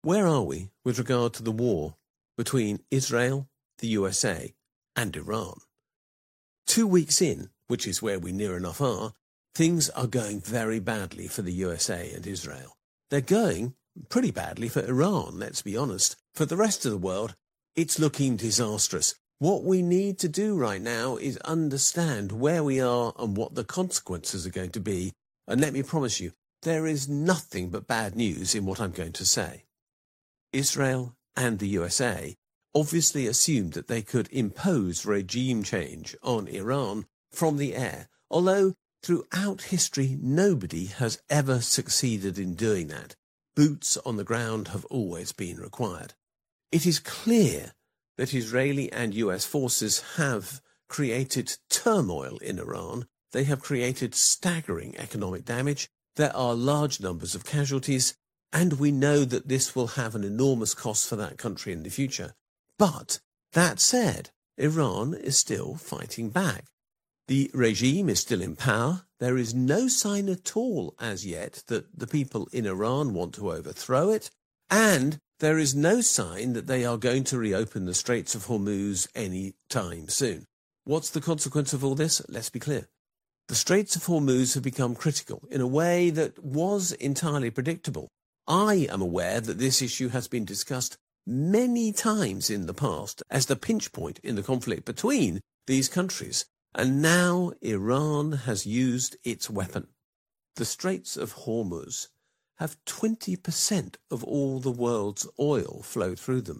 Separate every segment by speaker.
Speaker 1: Where are we with regard to the war between Israel, the USA, and Iran? 2 weeks in, which is where we near enough are, things are going very badly for the USA and Israel. They're going pretty badly for Iran, let's be honest. For the rest of the world, it's looking disastrous. What we need to do right now is understand where we are and what the consequences are going to be. And let me promise you, there is nothing but bad news in what I'm going to say. Israel and the USA obviously assumed that they could impose regime change on Iran from the air, although throughout history nobody has ever succeeded in doing that. Boots on the ground have always been required. It is clear that Israeli and US forces have created turmoil in Iran. They have created staggering economic damage. There are large numbers of casualties, and we know that this will have an enormous cost for that country in the future. But that said, Iran is still fighting back. The regime is still in power. There is no sign at all as yet that the people in Iran want to overthrow it, and there is no sign that they are going to reopen the Straits of Hormuz any time soon. What's the consequence of all this? Let's be clear. The Straits of Hormuz have become critical in a way that was entirely predictable. I am aware that this issue has been discussed many times in the past as the pinch point in the conflict between these countries, and now Iran has used its weapon. The Straits of Hormuz have 20% of all the world's oil flow through them.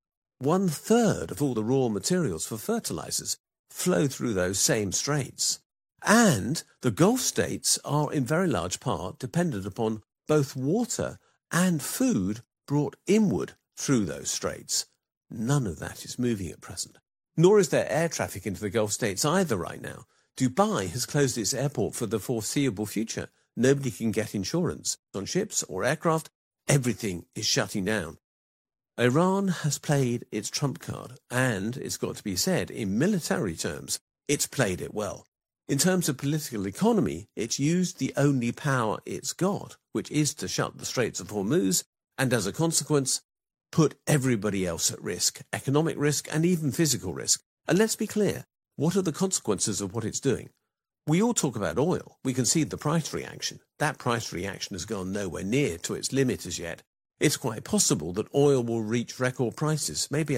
Speaker 1: 1/3 of all the raw materials for fertilizers flow through those same straits. And the Gulf states are in very large part dependent upon both water and food brought inward through those straits. None of that is moving at present. Nor is there air traffic into the Gulf states either right now. Dubai has closed its airport for the foreseeable future. Nobody can get insurance on ships or aircraft. Everything is shutting down. Iran has played its trump card, and it's got to be said, in military terms, it's played it well. In terms of political economy, it's used the only power it's got, which is to shut the Straits of Hormuz, and as a consequence, put everybody else at risk, economic risk and even physical risk. And let's be clear, what are the consequences of what it's doing? We all talk about oil. We can see the price reaction. That price reaction has gone nowhere near to its limit as yet. It's quite possible that oil will reach record prices, maybe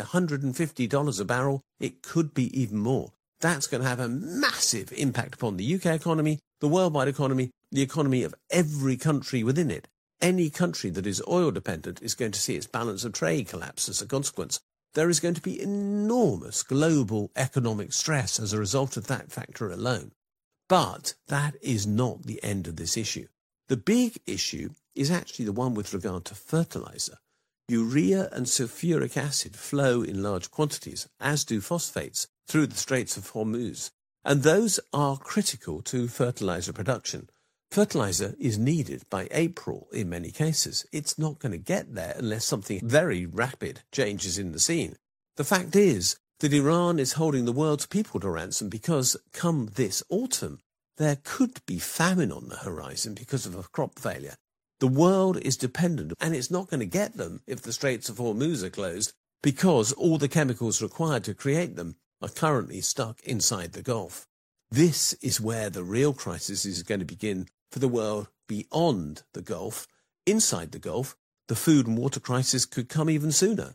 Speaker 1: $150 a barrel. It could be even more. That's going to have a massive impact upon the UK economy, the worldwide economy, the economy of every country within it. Any country that is oil dependent is going to see its balance of trade collapse as a consequence. There is going to be enormous global economic stress as a result of that factor alone. But that is not the end of this issue. The big issue is actually the one with regard to fertilizer. Urea and sulfuric acid flow in large quantities, as do phosphates, through the Straits of Hormuz, and those are critical to fertilizer production. Fertilizer is needed by April in many cases. It's not going to get there unless something very rapid changes in the scene. The fact is that Iran is holding the world's people to ransom because, come this autumn, there could be famine on the horizon because of a crop failure. The world is dependent, and it's not going to get them if the Straits of Hormuz are closed, because all the chemicals required to create them are currently stuck inside the Gulf. This is where the real crisis is going to begin for the world beyond the Gulf. Inside the Gulf, the food and water crisis could come even sooner.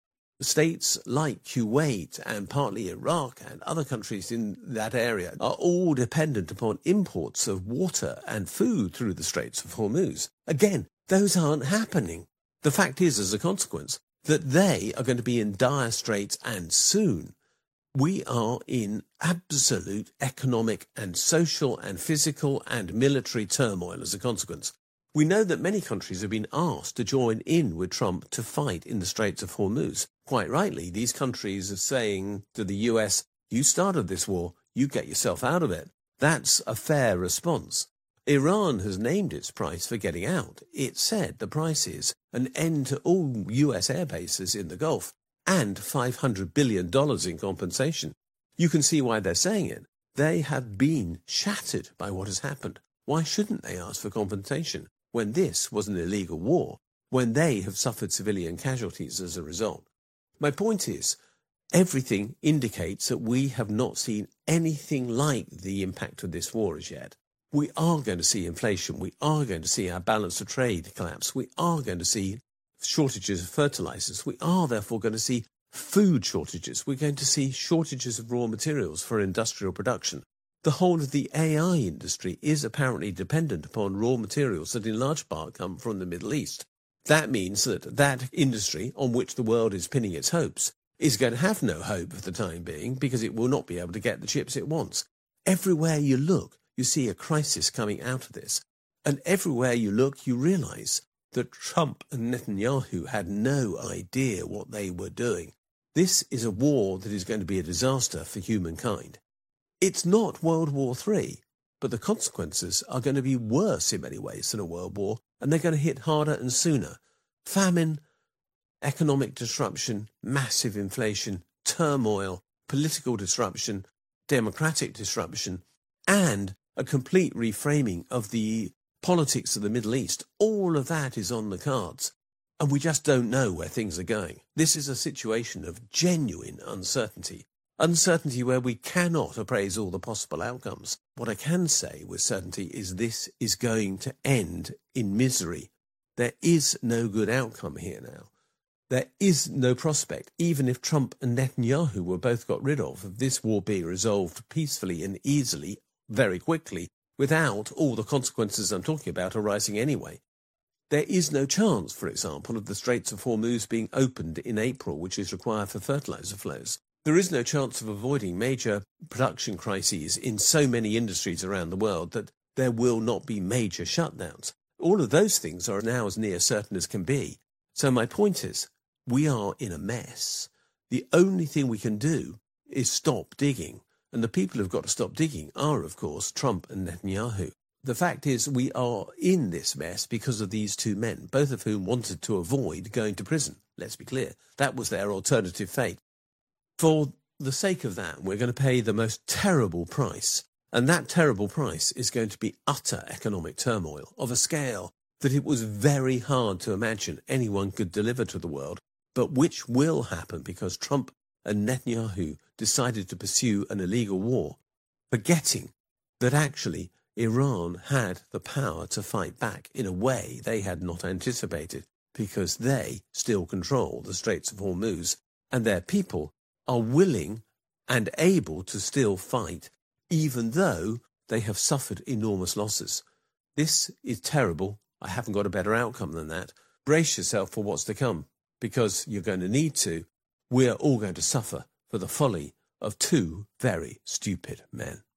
Speaker 1: States like Kuwait and partly Iraq and other countries in that area are all dependent upon imports of water and food through the Straits of Hormuz. Again, those aren't happening. The fact is, as a consequence, that they are going to be in dire straits, and soon. We are in absolute economic and social and physical and military turmoil as a consequence. We know that many countries have been asked to join in with Trump to fight in the Straits of Hormuz. Quite rightly, these countries are saying to the US, you started this war, you get yourself out of it. That's a fair response. Iran has named its price for getting out. It said the price is an end to all US air bases in the Gulf and $500 billion in compensation. You can see why they're saying it. They have been shattered by what has happened. Why shouldn't they ask for compensation when this was an illegal war? when they have suffered civilian casualties as a result. My point is, everything indicates that we have not seen anything like the impact of this war as yet. We are going to see inflation. We are going to see our balance of trade collapse. We are going to see shortages of fertilizers. We are therefore going to see food shortages. We're going to see shortages of raw materials for industrial production. The whole of the AI industry is apparently dependent upon raw materials that in large part come from the Middle East. That means that that industry on which the world is pinning its hopes is going to have no hope for the time being because it will not be able to get the chips it wants. Everywhere you look, you see a crisis coming out of this. And everywhere you look, you realize that Trump and Netanyahu had no idea what they were doing. This is a war that is going to be a disaster for humankind. It's not World War III, but the consequences are going to be worse in many ways than a world war, and they're going to hit harder and sooner. Famine, economic disruption, massive inflation, turmoil, political disruption, democratic disruption, and a complete reframing of the politics of the Middle East. All of that is on the cards, and we just don't know where things are going. This is a situation of genuine uncertainty. Uncertainty where we cannot appraise all the possible outcomes. What I can say with certainty is this is going to end in misery. There is no good outcome here now. There is no prospect, even if Trump and Netanyahu were both got rid of this war being resolved peacefully and easily, very quickly, without all the consequences I'm talking about arising anyway. There is no chance, for example, of the Straits of Hormuz being opened in April, which is required for fertilizer flows. There is no chance of avoiding major production crises in so many industries around the world that there will not be major shutdowns. All of those things are now as near certain as can be. So my point is, we are in a mess. The only thing we can do is stop digging. And the people who've got to stop digging are, of course, Trump and Netanyahu. The fact is we are in this mess because of these two men, both of whom wanted to avoid going to prison. Let's be clear. That was their alternative fate. For the sake of that, we're going to pay the most terrible price. And that terrible price is going to be utter economic turmoil of a scale that it was very hard to imagine anyone could deliver to the world, but which will happen because Trump and Netanyahu decided to pursue an illegal war, forgetting that actually Iran had the power to fight back in a way they had not anticipated, because they still control the Straits of Hormuz, and their people are willing and able to still fight, even though they have suffered enormous losses. This is terrible. I haven't got a better outcome than that. Brace yourself for what's to come, because you're going to need to. We're all going to suffer for the folly of two very stupid men.